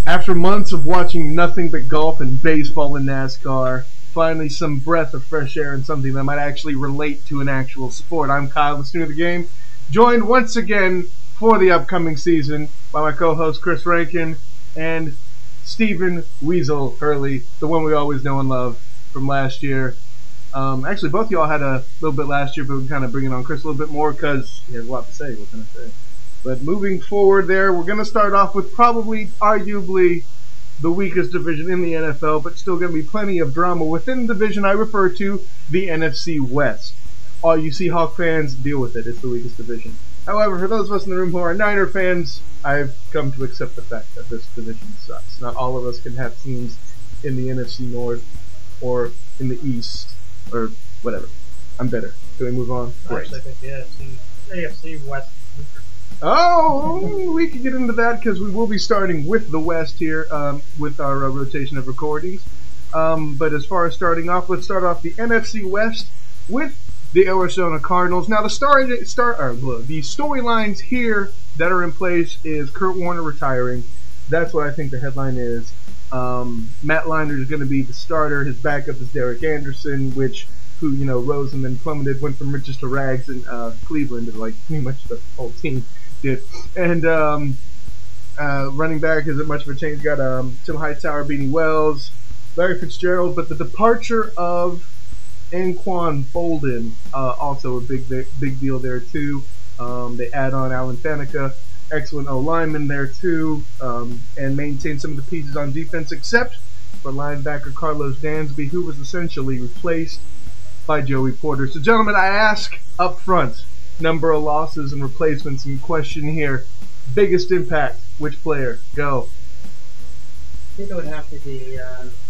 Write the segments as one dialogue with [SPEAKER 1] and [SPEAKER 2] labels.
[SPEAKER 1] After months of watching nothing but golf and baseball and NASCAR, finally some breath of fresh air and something that might actually relate to an actual sport. I'm Kyle, the student of the game, joined once again for the upcoming season by my co-host Chris Rankin and Stephen Weasel Hurley, the one we always know and love from last year. Actually, both of y'all had a little bit last year, but we're kind of bringing on Chris a little bit more because he has a lot to say. What can I say? But moving forward there, we're going to start off with probably, arguably, the weakest division in the NFL, but still going to be plenty of drama within the division I refer to, the NFC West. All you Seahawk fans, deal with it. It's the weakest division. However, for those of us in the room who are Niner fans, I've come to accept the fact that this division sucks. Not all of us can have teams in the NFC North or in the East or whatever. I'm better. Can we move on?
[SPEAKER 2] I actually think the AFC West.
[SPEAKER 1] Oh, we can get into that because we will be starting with the West here with our rotation of recordings. But as far as starting off, let's start off the NFC West with the Arizona Cardinals. Now, the storylines here that are in place is Kurt Warner retiring. That's what I think the headline is. Matt Leinart is going to be the starter. His backup is Derek Anderson, who rose and then plummeted, went from riches to rags in Cleveland, like pretty much the whole team did. And running back isn't much of a change. Got Tim Hightower, Beanie Wells, Larry Fitzgerald, but the departure of Anquan Bolden, also a big deal there too. They add on Alan Faneca, excellent O-lineman there too, and maintain some of the pieces on defense, except for linebacker Carlos Dansby, who was essentially replaced by Joey Porter. So, gentlemen, I ask up front, number of losses and replacements in question here. Biggest impact, which player? Go.
[SPEAKER 3] I think it would have to be,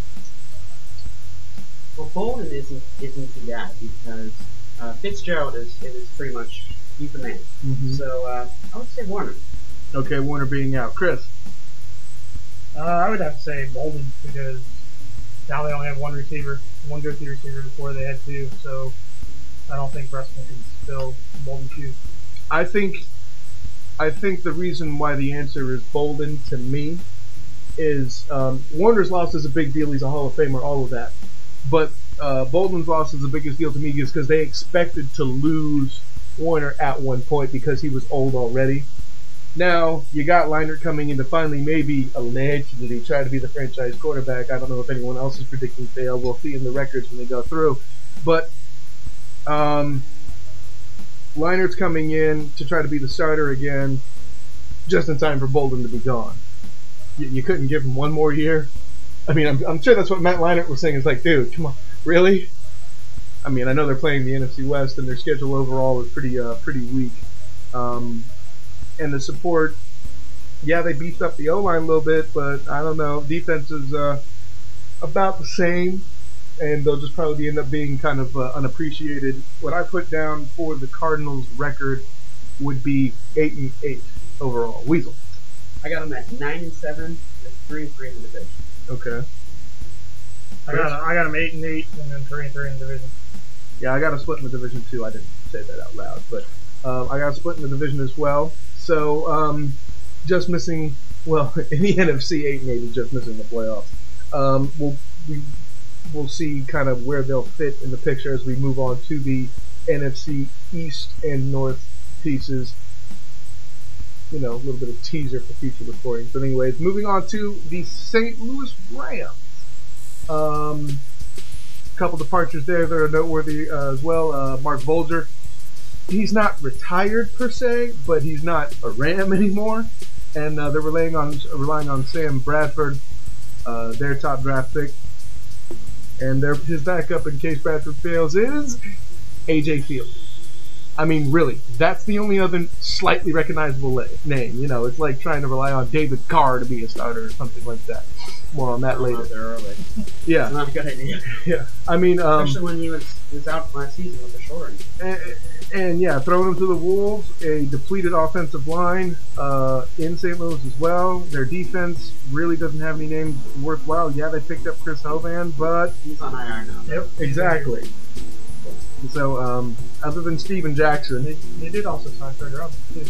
[SPEAKER 3] Bolden isn't too bad because Fitzgerald is pretty much, he's the man.
[SPEAKER 1] Mm-hmm.
[SPEAKER 3] So, I would say Warner.
[SPEAKER 1] Okay, Warner being out. Chris?
[SPEAKER 2] I would have to say Bolden because now they only have one go-to receiver before they had two, so I don't think Preston can fill Bolden's shoes.
[SPEAKER 1] I think the reason why the answer is Bolden to me is Warner's loss is a big deal. He's a Hall of Famer, all of that. But Bolden's loss is the biggest deal to me is because they expected to lose Warner at one point because he was old already. Now, you got Leinart coming in to finally maybe allegedly try to be the franchise quarterback. I don't know if anyone else is predicting fail. We'll see in the records when they go through. But Leinart's coming in to try to be the starter again just in time for Bolden to be gone. You couldn't give him one more year? I mean, I'm sure that's what Matt Leinart was saying. It's like, dude, come on, really? I mean, I know they're playing the NFC West, and their schedule overall is pretty weak. And the support, yeah, they beefed up the O-line a little bit, but I don't know. Defense is about the same, and they'll just probably end up being kind of unappreciated. What I put down for the Cardinals' record would be 8-8 overall. Weasel.
[SPEAKER 3] I got them at 9-7 and 3-3 in the division.
[SPEAKER 1] Okay.
[SPEAKER 2] I got them 8-8 and then 3-3 in the division.
[SPEAKER 1] Yeah, I got a split in the division too. I didn't say that out loud, but I got a split in the division as well. So, just missing, well, in the NFC, 8-8 is just missing the playoffs. We'll see kind of where they'll fit in the picture as we move on to the NFC East and North pieces. A little bit of teaser for future recordings. But anyways, moving on to the St. Louis Rams. A couple departures there that are noteworthy as well. Mark Bulger. He's not retired per se, but he's not a Ram anymore, and they're relying on Sam Bradford, their top draft pick, and his backup in case Bradford fails is AJ Fields. I mean, really, that's the only other slightly recognizable name. It's like trying to rely on David Carr to be a starter or something like that. More on that later.
[SPEAKER 3] They're early.
[SPEAKER 1] Yeah,
[SPEAKER 3] not a good idea.
[SPEAKER 1] Yeah, I mean,
[SPEAKER 3] especially when he was out last season with the shoulder.
[SPEAKER 1] And yeah, throwing them to the Wolves, a depleted offensive line in St. Louis as well. Their defense really doesn't have any names worthwhile. Yeah, they picked up Chris Hovan, but
[SPEAKER 3] he's on IR now.
[SPEAKER 1] Yep, exactly. So, other than Steven Jackson,
[SPEAKER 2] they did also sign Fred Robinson too.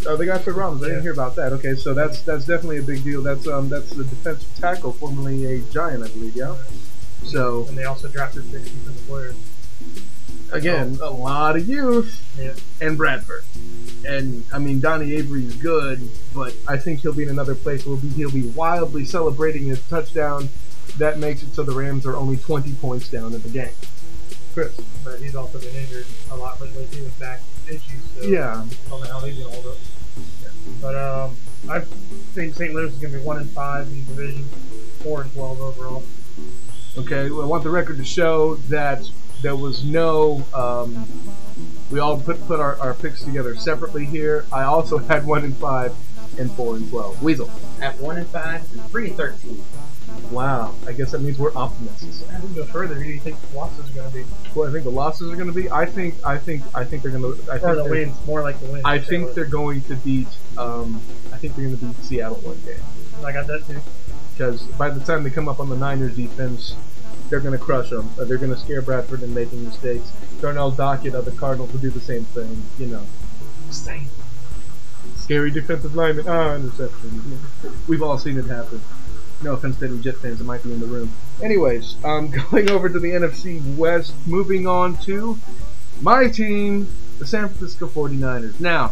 [SPEAKER 1] Oh, they got Fred Rollins. I didn't hear about that. Okay, so that's definitely a big deal. That's the defensive tackle, formerly a Giant, I believe. Yeah. So.
[SPEAKER 2] And they also drafted 6 defensive players.
[SPEAKER 1] Again, a lot of youth.
[SPEAKER 2] Yeah.
[SPEAKER 1] And Bradford. And I mean, Donnie Avery's good, but I think he'll be in another place where he'll be wildly celebrating his touchdown. That makes it so the Rams are only 20 points down in the game. Chris.
[SPEAKER 2] But he's also been injured a lot lately too with back issues. So
[SPEAKER 1] Yeah.
[SPEAKER 2] I don't know how he's gonna hold up.
[SPEAKER 1] Yeah.
[SPEAKER 2] But I think St. Louis is gonna be 1-5 in the division, 4-12 overall.
[SPEAKER 1] Okay, well, I want the record to show that there was no. We all put our picks together separately here. I also had 1-5 and 4-12. Weasel.
[SPEAKER 3] At 1-5 and 3-13.
[SPEAKER 1] Wow. I guess that means we're optimists.
[SPEAKER 2] I can go further. Who do you think the losses are gonna be?
[SPEAKER 1] Well, I think the losses are going to be. I think they're going to.
[SPEAKER 2] Or the wins, more like the wins.
[SPEAKER 1] I think they're going to beat. I think they're going to beat Seattle one game.
[SPEAKER 2] I got that too.
[SPEAKER 1] Because by the time they come up on the Niners defense, they're going to crush them. They're going to scare Bradford into making mistakes. Darnell Dockett of the Cardinals will do the same thing. You know, same. Scary defensive lineman. Interception. We've all seen it happen. No offense to any Jet fans that might be in the room. Anyways, going over to the NFC West, moving on to my team, the San Francisco 49ers. Now,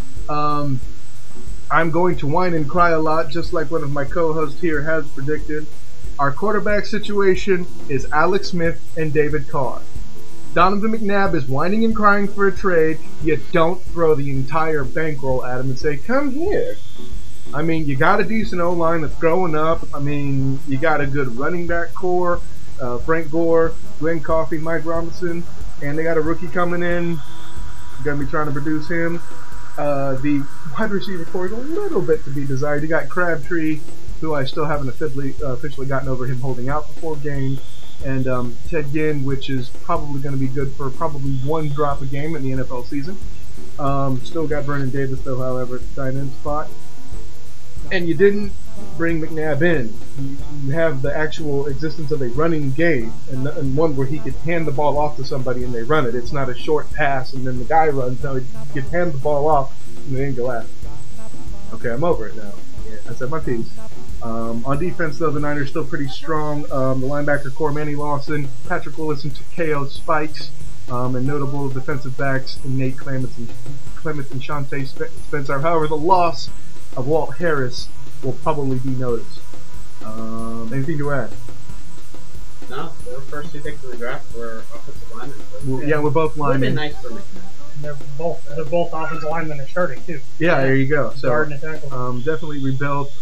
[SPEAKER 1] I'm going to whine and cry a lot, just like one of my co-hosts here has predicted. Our quarterback situation is Alex Smith and David Carr. Donovan McNabb is whining and crying for a trade. You don't throw the entire bankroll at him and say, come here. I mean, you got a decent O-line that's growing up. I mean, you got a good running back core. Frank Gore, Glenn Coffey, Mike Robinson. And they got a rookie coming in. Going to be trying to produce him. The wide receiver core is a little bit to be desired. You got Crabtree, who I still haven't officially gotten over him holding out for 4 games. And Ted Ginn, which is probably going to be good for probably 1 drop a game in the NFL season. Still got Vernon Davis, though, however, at the tight end spot. And you didn't bring McNabb in. You have the actual existence of a running game, and one where he could hand the ball off to somebody and they run it. It's not a short pass and then the guy runs. No, you could hand the ball off and they didn't go after. Okay, I'm over it now. I said my piece. On defense, though, the Niners still pretty strong. The linebacker core, Manny Lawson, Patrick Willis, and Takeo Spikes, and notable defensive backs, Nate Clements and Shante Spencer. However, the loss of Walt Harris will probably be noticed. Anything to add?
[SPEAKER 3] No, the first 2 picks of the draft were offensive linemen. So
[SPEAKER 1] Yeah, we're both
[SPEAKER 3] it would have been
[SPEAKER 1] linemen.
[SPEAKER 3] nice for McNabb.
[SPEAKER 2] And they're both offensive linemen that are starting too.
[SPEAKER 1] Yeah, there you go. So,
[SPEAKER 2] Guard and tackle.
[SPEAKER 1] definitely rebuilt.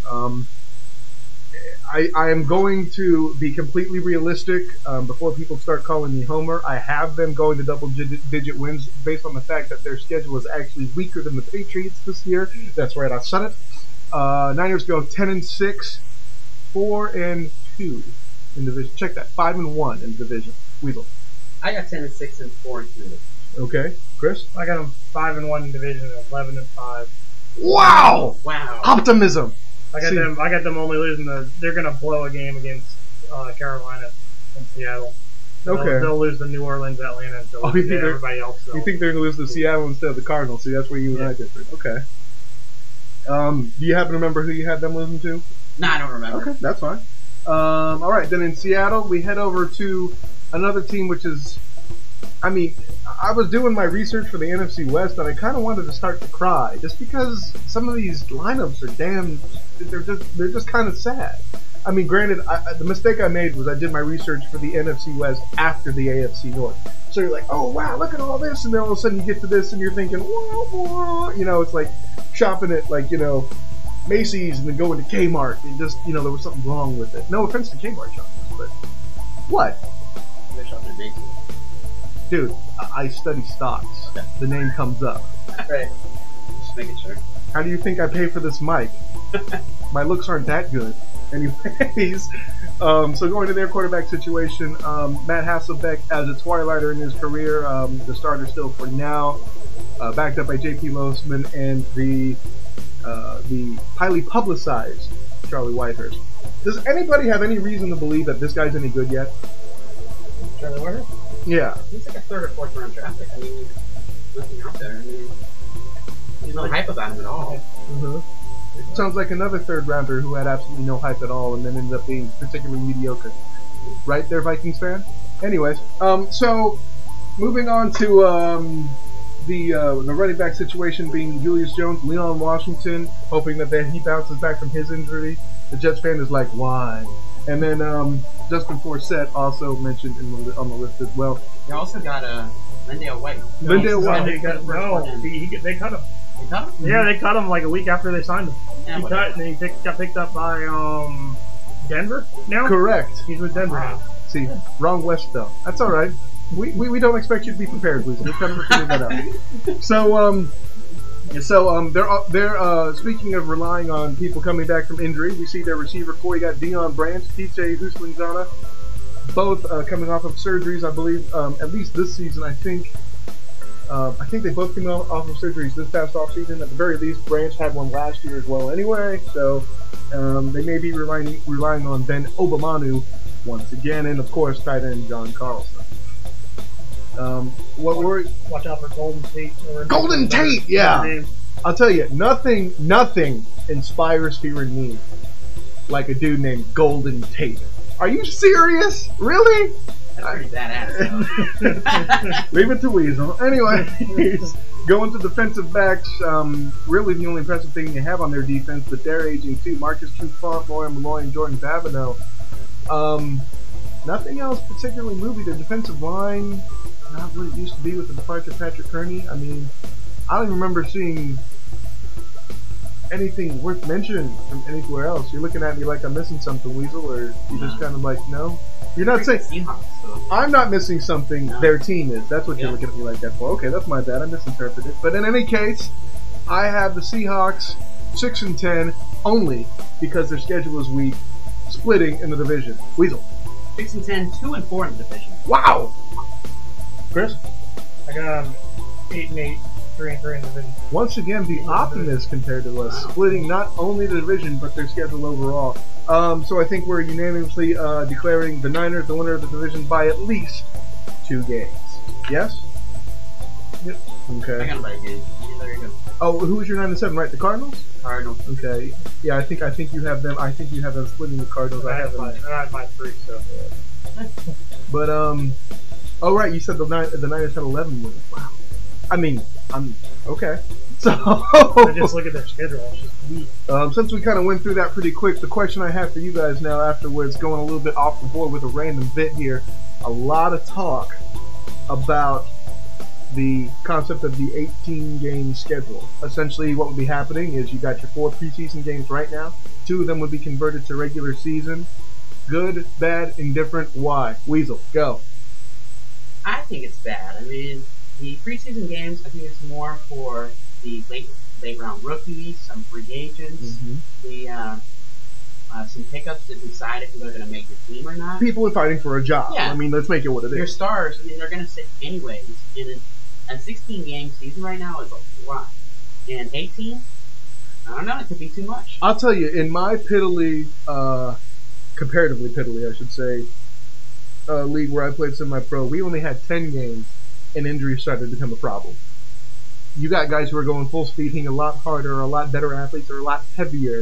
[SPEAKER 1] I am going to be completely realistic before people start calling me Homer. I have them going to double-digit wins based on the fact that their schedule is actually weaker than the Patriots this year. That's right, I said it. Niners go 10-6, 4-2 in division. Check that, 5-1 in division. Weasel.
[SPEAKER 3] I got 10-6 and 4-2.
[SPEAKER 1] Okay, Chris.
[SPEAKER 2] I got them 5-1 in division and 11-5.
[SPEAKER 1] Wow!
[SPEAKER 3] Wow.
[SPEAKER 1] Optimism.
[SPEAKER 2] I got them only losing they're gonna blow a game against Carolina and Seattle.
[SPEAKER 1] Okay.
[SPEAKER 2] They'll lose to New Orleans, Atlanta, and
[SPEAKER 1] Oh, you think
[SPEAKER 2] everybody else.
[SPEAKER 1] You think they're going to lose to Seattle instead of the Cardinals? See, that's where you and I differ. Okay. Do you happen to remember who you had them losing to?
[SPEAKER 3] No, I don't remember.
[SPEAKER 1] Okay, that's fine. All right, then in Seattle, we head over to another team, which is, I mean, I was doing my research for the NFC West, and I kind of wanted to start to cry, just because some of these lineups are they're just kind of sad. I mean, granted, the mistake I made was I did my research for the NFC West after the AFC North. So you're like, oh, wow, look at all this, and then all of a sudden you get to this, and you're thinking, whoa, whoa. You know, it's like shopping at, like, you know, Macy's and then going to Kmart. And just, you know, there was something wrong with it. No offense to Kmart shoppers, but what?
[SPEAKER 3] They're shopping at Macy's.
[SPEAKER 1] Dude, I study stocks.
[SPEAKER 3] Okay.
[SPEAKER 1] The name comes up.
[SPEAKER 3] Right. Just making sure.
[SPEAKER 1] How do you think I pay for this mic? My looks aren't that good. Anyways, so going to their quarterback situation, Matt Hasselbeck as a twilighter in his career, the starter still for now, backed up by J.P. Losman and the highly publicized Charlie Whitehurst. Does anybody have any reason to believe that this guy's any good yet?
[SPEAKER 2] Charlie Whitehurst?
[SPEAKER 1] Yeah.
[SPEAKER 3] He's like a 3rd or 4th round draft pick. I mean, nothing out there. I mean, There's no hype about him at all.
[SPEAKER 1] Mm-hmm. Sounds like another third rounder who had absolutely no hype at all and then ended up being particularly mediocre. Right there, Vikings fan? Anyways, so moving on to the running back situation being Julius Jones, Leon Washington, hoping that he bounces back from his injury. The Jets fan is like, why? And then Justin Forsett also mentioned on the list as well.
[SPEAKER 3] They also got Lindale White.
[SPEAKER 1] Lindale White.
[SPEAKER 2] They cut him.
[SPEAKER 3] They cut him?
[SPEAKER 2] Yeah, they cut him like a week after they signed him.
[SPEAKER 3] Yeah,
[SPEAKER 2] And he got picked up by Denver now?
[SPEAKER 1] Correct.
[SPEAKER 2] He's with Denver now.
[SPEAKER 1] See, wrong West though. That's all right. We don't expect you to be prepared, Weasel. We're trying to figure that out. So they're speaking of relying on people coming back from injury. We see their receiver core. You got Deion Branch, TJ Houshmandzadeh, both coming off of surgeries. I believe at least this season. I think they both came off of surgeries this past offseason. At the very least, Branch had one last year as well. Anyway, so they may be relying on Ben Obamanu once again, and of course, tight end John Carlson.
[SPEAKER 2] Watch out for Golden Tate.
[SPEAKER 1] Golden Tate, yeah. I'll tell you, nothing inspires fear in me like a dude named Golden Tate. Are you serious? Really?
[SPEAKER 3] That's pretty badass.
[SPEAKER 1] Leave it to Weasel. Anyway, going to defensive backs. Really, the only impressive thing you have on their defense, but they're aging too. Marcus Trufant, Lauren Malloy, and Jordan Babineau. Nothing else particularly moving. The defensive line, not what it used to be with the departure of Patrick Kearney. I mean, I don't even remember seeing anything worth mentioning from anywhere else. You're looking at me like I'm missing something, Weasel, or you just kind of like, no? You're not saying...
[SPEAKER 3] Seahawks, so.
[SPEAKER 1] I'm not missing something their team is. That's what you're looking at me like that for. Okay, that's my bad. I misinterpreted. But in any case, I have the Seahawks 6-10 only because their schedule is weak, splitting in the division. Weasel.
[SPEAKER 3] 6-10, 2-4 in the division.
[SPEAKER 1] Wow! Chris?
[SPEAKER 2] I got 8-8, 3-3 in the division.
[SPEAKER 1] Once again, the optimist compared to us, splitting not only the division, but their schedule overall. So I think we're unanimously declaring the Niners the winner of the division by at least 2 games. Yes?
[SPEAKER 2] Yep.
[SPEAKER 1] Okay.
[SPEAKER 3] I got about a game. There you go.
[SPEAKER 1] Oh, who was your 9-7, right? The Cardinals?
[SPEAKER 3] Cardinals.
[SPEAKER 1] Okay. Yeah, I think you have them. I think you have them splitting the Cardinals.
[SPEAKER 2] I have my 3, so.
[SPEAKER 1] But oh right, you said the Niners had 11 wins. Wow. I mean, I'm okay. So
[SPEAKER 2] I just look at their schedule. It's just weak.
[SPEAKER 1] Since we kind of went through that pretty quick, the question I have for you guys now, afterwards, going a little bit off the board with a random bit here, a lot of talk about the concept of the 18-game schedule. Essentially, what would be happening is you got your 4 preseason games right now. 2 of them would be converted to regular season. Good, bad, indifferent. Why? Weasel, go.
[SPEAKER 3] I think it's bad. I mean, the preseason games, I think it's more for the late round rookies, some free agents, some pickups to decide if they're going to make the team or not.
[SPEAKER 1] People are fighting for a job.
[SPEAKER 3] Yeah.
[SPEAKER 1] I mean, let's make it what it
[SPEAKER 3] Your
[SPEAKER 1] is.
[SPEAKER 3] stars, I mean, they're going to sit anyways. And a 16-game season right now is a lot. And 18, I don't know, it could be too much.
[SPEAKER 1] I'll tell you, in my comparatively piddly, I should say, league where I played semi-pro, we only had 10 games, and injuries started to become a problem. You got guys who are going full speed, hitting a lot harder, a lot better athletes, or a lot heavier,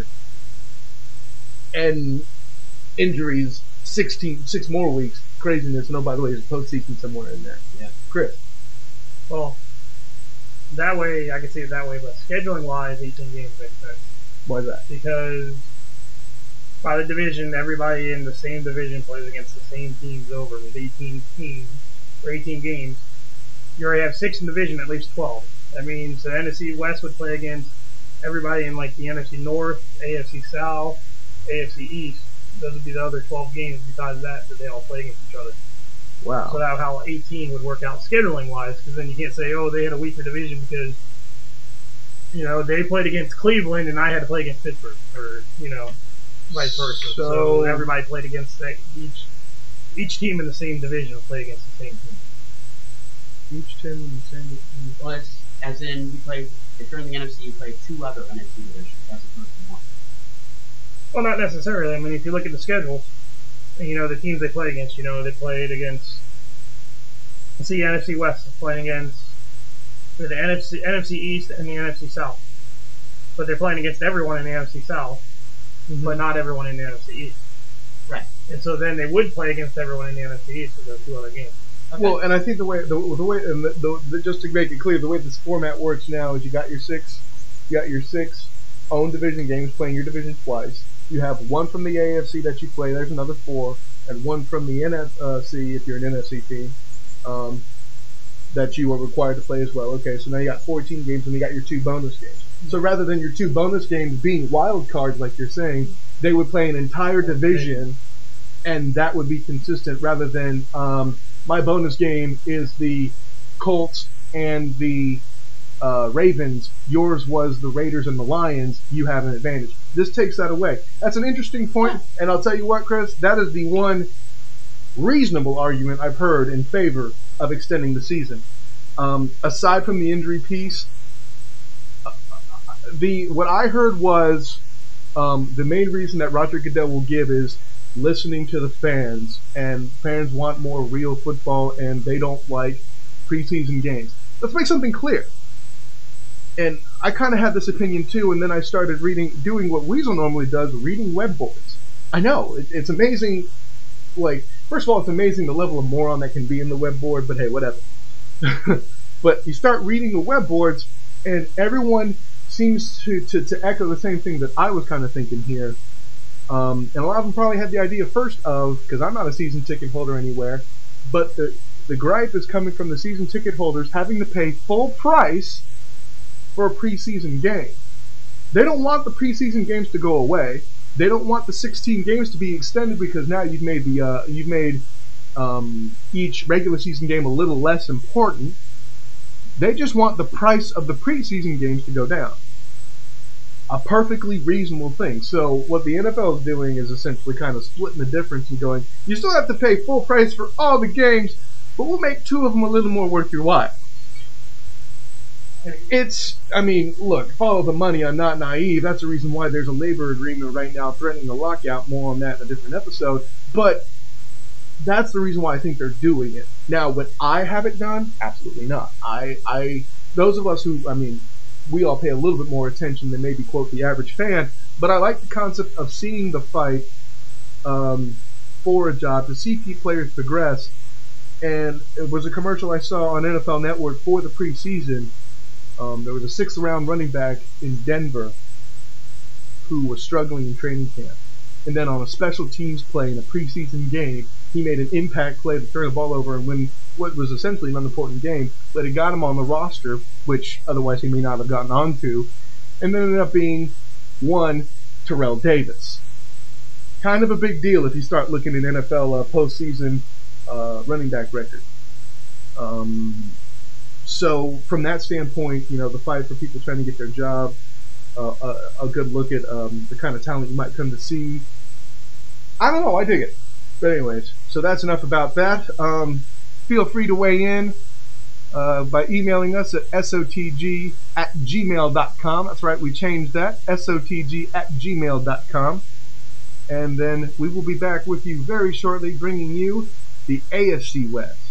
[SPEAKER 1] and injuries, 6 more weeks, craziness, and oh, by the way, there's postseason somewhere in there.
[SPEAKER 3] Yeah.
[SPEAKER 1] Chris?
[SPEAKER 2] Well, that way, I can see it that way, but scheduling-wise, 18 games makes sense.
[SPEAKER 1] Why is that?
[SPEAKER 2] Because by the division, everybody in the same division plays against the same teams over. With 18 teams, or 18 games, you already have 6 in division, at least 12. That means the NFC West would play against everybody in like the NFC North, AFC South, AFC East. Those would be the other 12 games besides that they all play against each other.
[SPEAKER 1] Wow.
[SPEAKER 2] So that's how 18 would work out scheduling-wise, because then you can't say, oh, they had a weaker division because, you know, they played against Cleveland and I had to play against Pittsburgh, or, you know, vice versa. So everybody played against each team in the same division will play against the same team.
[SPEAKER 1] Each team in the same division.
[SPEAKER 3] Well, it's as in you play, if you're in the NFC, you play 2 other NFC divisions as opposed to 1.
[SPEAKER 2] Well, not necessarily. I mean, if you look at the schedule, you know, the teams they play against, you know, they played against, let's see, NFC West is playing against for the NFC East and the NFC South. But they're playing against everyone in the NFC South, but not everyone in the NFC East.
[SPEAKER 3] Right.
[SPEAKER 2] And so then they would play against everyone in the NFC East for those 2 other games.
[SPEAKER 3] Okay.
[SPEAKER 1] Well, and I think the way just to make it clear, the way this format works now is you got your six own division games playing your division twice. You have one from the AFC that you play. There's another 4, and one from the NFC if you're an NFC team that you are required to play as well. Okay, so now you got 14 games, and you got your 2 bonus games. So rather than your 2 bonus games being wild cards, like you're saying, they would play an entire division, and that would be consistent rather than my bonus game is the Colts and the Ravens. Yours was the Raiders and the Lions. You have an advantage. This takes that away. That's an interesting point, and I'll tell you what, Chris, that is the one reasonable argument I've heard in favor of extending the season. Aside from the injury piece, what I heard was the main reason that Roger Goodell will give is listening to the fans, and fans want more real football, and they don't like preseason games. Let's make something clear. And I kind of had this opinion too, and then I started doing what Weasel normally does, reading web boards. I know, it's amazing. Like, first of all, it's amazing the level of moron that can be in the web board, but hey, whatever. But you start reading the web boards, and everyone seems to echo the same thing that I was kind of thinking here. And a lot of them probably had the idea first of, because I'm not a season ticket holder anywhere, but the gripe is coming from the season ticket holders having to pay full price for a preseason game. They don't want the preseason games to go away. They don't want the 16 games to be extended because now you've made each regular season game a little less important. They just want the price of the preseason games to go down. A perfectly reasonable thing. So what the NFL is doing is essentially kind of splitting the difference and going, you still have to pay full price for all the games, but we'll make 2 of them a little more worth your while. Look, follow the money. I'm not naive. That's the reason why there's a labor agreement right now threatening a lockout. More on that in a different episode. But that's the reason why I think they're doing it. Now, would I have it done? Absolutely not. Those of us who, we all pay a little bit more attention than maybe, quote, the average fan. But I like the concept of seeing the fight for a job, to see key players progress. And it was a commercial I saw on NFL Network for the preseason. There was a 6th round running back in Denver who was struggling in training camp. And then on a special teams play in a preseason game, he made an impact play to turn the ball over and win what was essentially an unimportant game, but it got him on the roster, which otherwise he may not have gotten onto, and then ended up being one Terrell Davis. Kind of a big deal if you start looking at NFL postseason running back record. So from that standpoint, the fight for people trying to get their job, a good look at the kind of talent you might come to see. I don't know, I dig it. But anyways, so that's enough about that. Feel free to weigh in by emailing us at sotg@gmail.com. That's right, we changed that, sotg@gmail.com. And then we will be back with you very shortly, bringing you the AFC West.